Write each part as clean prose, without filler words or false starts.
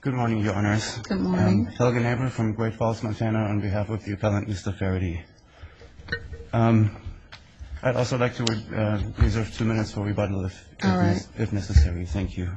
Good morning, Your Honors. Good morning. Helga Neighbor from Great Falls, Montana, on behalf of the appellant, Mr. Faraday. I'd also like to reserve 2 minutes for rebuttal if necessary. Thank you.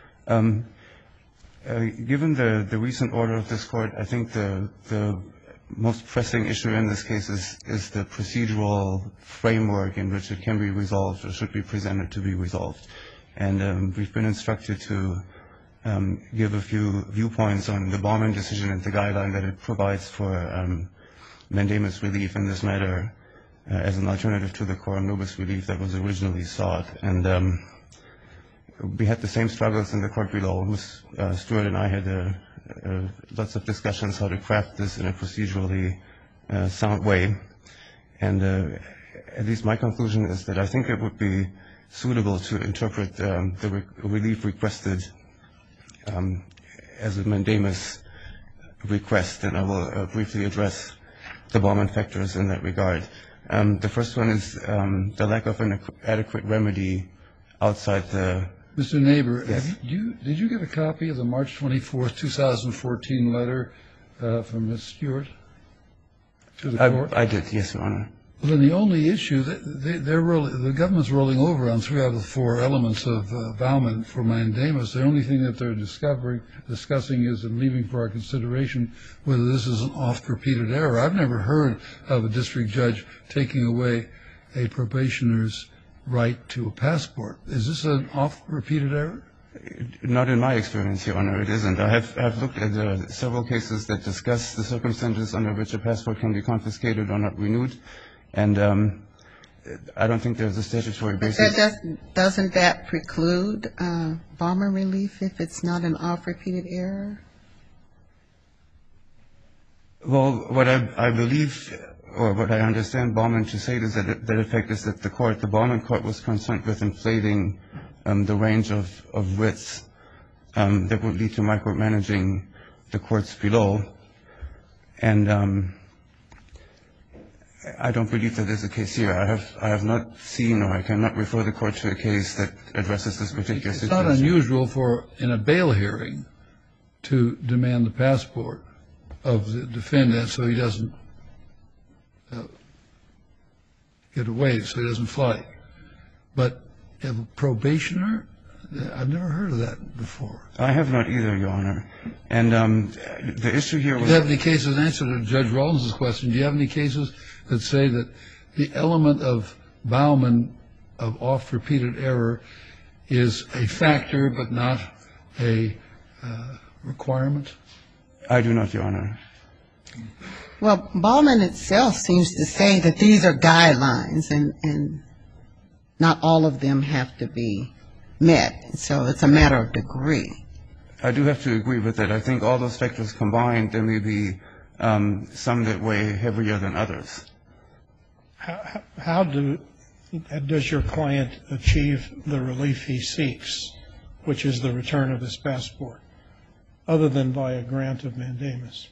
Given the recent order of this Court, I think the most pressing issue in this case is the procedural framework in which it can be resolved or should be presented to be resolved. And we've been instructed to give a few viewpoints on the Baumann decision and the guideline that it provides for mandamus relief in this matter as an alternative to the coram nobis relief that was originally sought. And we had the same struggles in the court below. Ms. Stewart and I had lots of discussions how to craft this in a procedurally sound way. And at least my conclusion is that I think it would be suitable to interpret the relief requested as a mandamus request, and I will briefly address the Baumann factors in that regard. The first one is the lack of an adequate remedy outside the... Mr. Neighbor, yes. Did you get a copy of the March 24, 2014 letter from Ms. Stewart to the Court? I did, yes, Your Honor. Well, then the only issue, the government's rolling over on 3 out of the 4 elements of Baumann for mandamus. The only thing that they're discussing is and leaving for our consideration whether this is an oft-repeated error. I've never heard of a district judge taking away a probationer's right to a passport. Is this an oft-repeated error? Not in my experience, Your Honor, it isn't. I have looked at several cases that discuss the circumstances under which a passport can be confiscated or not renewed. And I don't think there's a statutory basis. Doesn't that preclude Baumann relief if it's not an oft-repeated error? Well, what I believe, or what I understand Baumann to say is that the effect is that the Baumann court was concerned with inflating the range of writs that would lead to micromanaging the courts below. And I don't believe that is the case here. I have not seen, or I cannot refer the Court to a case that addresses this particular situation. It's not unusual for, in a bail hearing, to demand the passport of the defendant so he doesn't get away, so he doesn't fly. But a probationer, I've never heard of that before. I have not either, Your Honor. And the issue here was... Do you have any cases, in answer to Judge Rawlins's question, do you have any cases that say that the element of Baumann of oft-repeated error is a factor but not a requirement? I do not, Your Honor. Well, Baumann itself seems to say that these are guidelines and not all of them have to be met. So it's a matter of degree. I do have to agree with that. I think all those factors combined, there may be some that weigh heavier than others. How does your client achieve the relief he seeks, which is the return of his passport, other than by a grant of mandamus?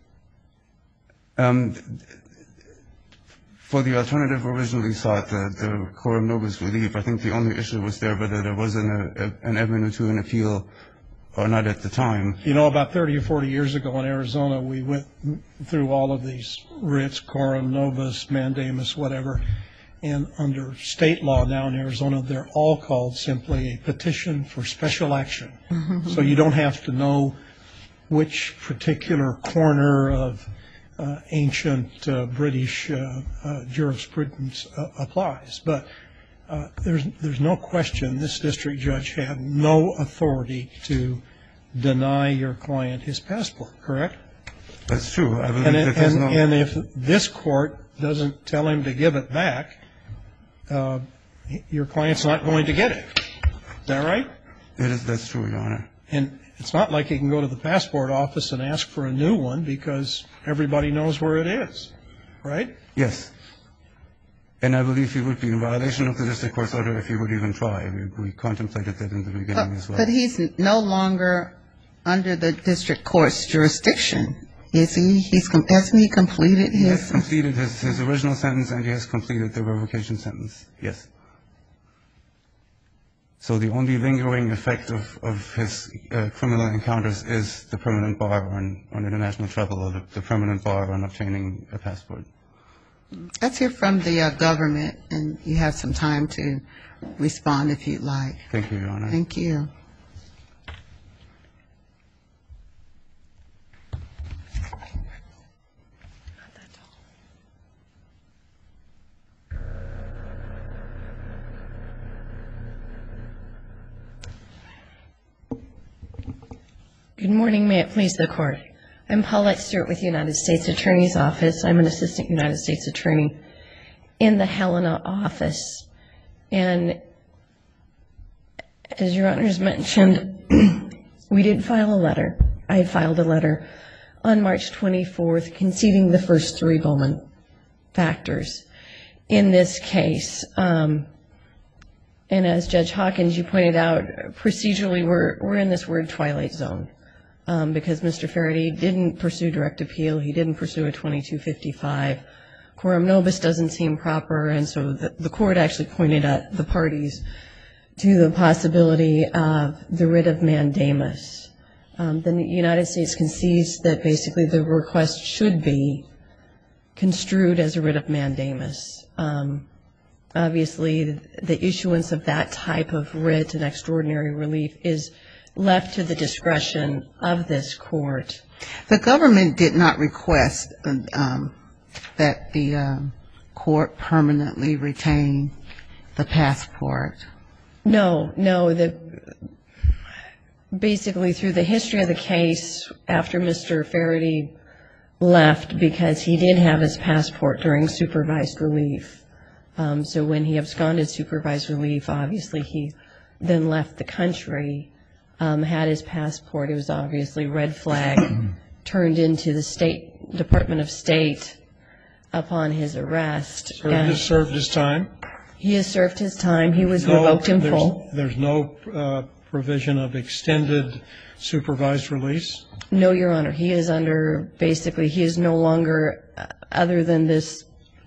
For the alternative originally sought, the coram nobis relief, I think the only issue was there whether there was an avenue to an appeal or not at the time. You know, about 30 or 40 years ago in Arizona, we went through all of these writs, coram nobis, mandamus, whatever, and under state law now in Arizona, they're all called simply a petition for special action. So you don't have to know which particular corner of ancient British jurisprudence applies. But there's no question this district judge had no authority to deny your client his passport, correct? That's true. I believe that there's no... And if this court doesn't tell him to give it back, your client's not going to get it. Is that right? That's true, Your Honor. And it's not like he can go to the passport office and ask for a new one because everybody knows where it is, right? Yes. And I believe he would be in violation of the district court's order if he would even try. We contemplated that in the beginning as well. But he's no longer under the district court's jurisdiction, is he? Hasn't he completed his... He has completed his original sentence and he has completed the revocation sentence, yes. So the only lingering effect of his criminal encounters is the permanent bar on international travel, or the permanent bar on obtaining a passport. Let's hear from the government, and you have some time to respond if you'd like. Thank you, Your Honor. Thank you. Good morning. May it please the Court. I'm Paulette Stewart with the United States Attorney's Office. I'm an Assistant United States Attorney in the Helena office. And as Your Honors mentioned, we did file a letter. I filed a letter on March 24th conceding the first three Bowman factors in this case. And as Judge Hawkins, you pointed out, procedurally we're in this weird twilight zone. Because Mr. Faraday didn't pursue direct appeal, he didn't pursue a 2255. Quorum nobis doesn't seem proper, and so the Court actually pointed at the parties to the possibility of the writ of mandamus. The United States concedes that basically the request should be construed as a writ of mandamus. Obviously, the issuance of that type of writ and extraordinary relief is left to the discretion of this Court. The government did not request that the Court permanently retain the passport. No. Basically, through the history of the case, after Mr. Faraday left, because he did have his passport during supervised relief. So when he absconded supervised relief, obviously he then left the country. Had his passport, it was obviously red flag, turned into the State Department of State upon his arrest. So he has served his time? He has served his time. He was revoked in full. There's no provision of extended supervised release? No, Your Honor. He is under, basically, he is no longer, other than this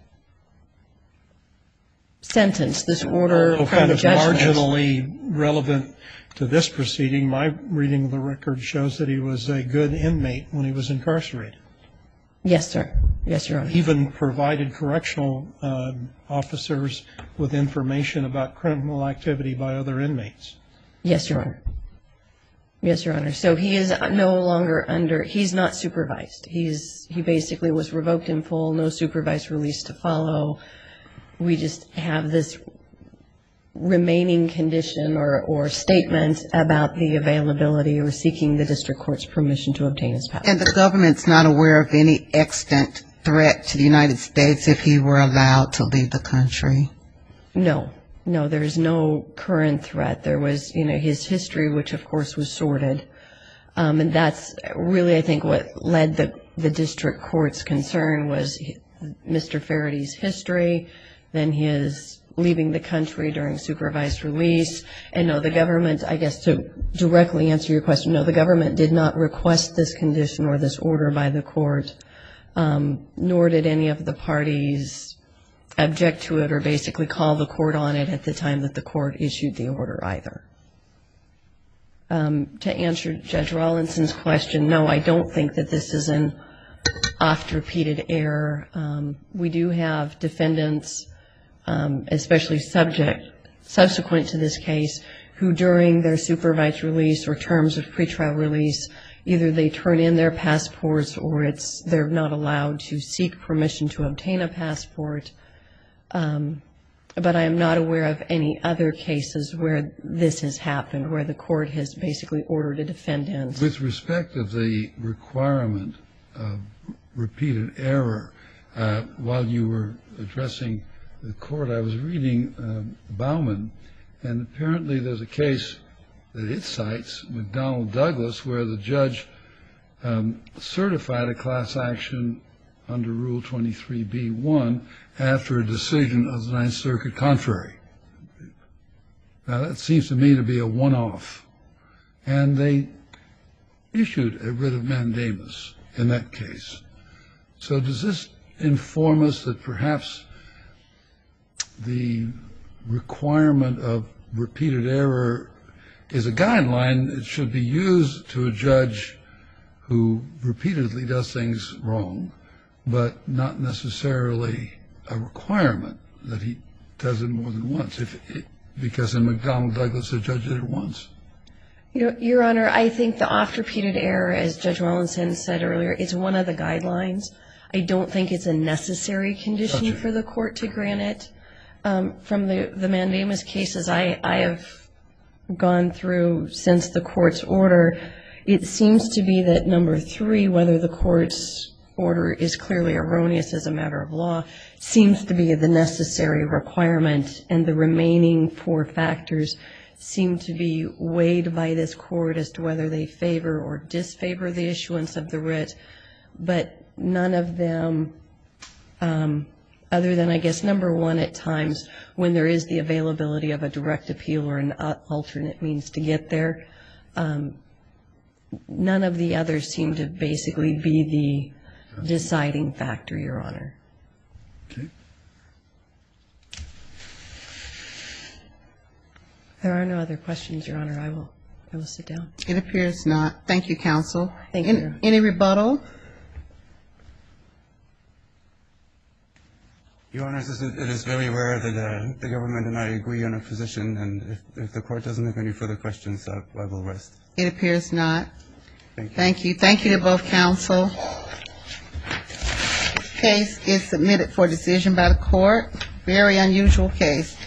sentence, this order from the judgment. Kind of marginally relevant to this proceeding, my reading of the record shows that he was a good inmate when he was incarcerated. Yes, sir. Yes, Your Honor. Even provided correctional officers with information about criminal activity by other inmates. Yes, Your Honor. Yes, Your Honor. So he is no longer under, he's not supervised. He basically was revoked in full, no supervised release to follow. We just have this remaining condition or statement about the availability or seeking the district court's permission to obtain his passport. And the government's not aware of any extant threat to the United States if he were allowed to leave the country? No, there is no current threat. There was, his history, which of course was sorted. And that's really, I think, what led the district court's concern was Mr. Faraday's history, then his leaving the country during supervised release. And no, the government, I guess to directly answer your question, no, the government did not request this condition or this order by the court, nor did any of the parties object to it or basically call the court on it at the time that the court issued the order either. To answer Judge Rawlinson's question, no, I don't think that this is an oft-repeated error. We do have defendants, especially subsequent to this case, who during their supervised release or terms of pretrial release, either they turn in their passports or they're not allowed to seek permission to obtain a passport. But I am not aware of any other cases where this has happened, where the court has basically ordered a defendant. With respect to the requirement of repeated error, while you were addressing the court, I was reading Bauman, and apparently there's a case that it cites, McDonnell Douglas, where the judge certified a class action under Rule 23b-1 after a decision of the Ninth Circuit contrary. Now, that seems to me to be a one-off. And they issued a writ of mandamus in that case. So does this inform us that perhaps the requirement of repeated error is a guideline. It should be used to a judge who repeatedly does things wrong, but not necessarily a requirement that he does it more than once, because in McDonnell Douglas, the judge did it once. Your Honor, I think the oft-repeated error, as Judge Rawlinson said earlier, is one of the guidelines. I don't think it's a necessary condition for the court to grant it. From the mandamus cases I have gone through since the court's order, it seems to be that number 3, whether the court's order is clearly erroneous as a matter of law, seems to be the necessary requirement, and the remaining 4 factors seem to be weighed by this court as to whether they favor or disfavor the issuance of the writ, but none of them, other than, I guess, number 1 at times, when there is the availability of a direct appeal or an alternate means to get there, none of the others seem to basically be the deciding factor, Your Honor. Okay. There are no other questions, Your Honor. I will sit down. It appears not. Thank you, counsel. Thank you. Any rebuttal? Your Honor, it is very rare that the government and I agree on a position, and if the court doesn't have any further questions, I will rest. It appears not. Thank you. Thank you. Thank you to both counsel. This case is submitted for decision by the court. Very unusual case.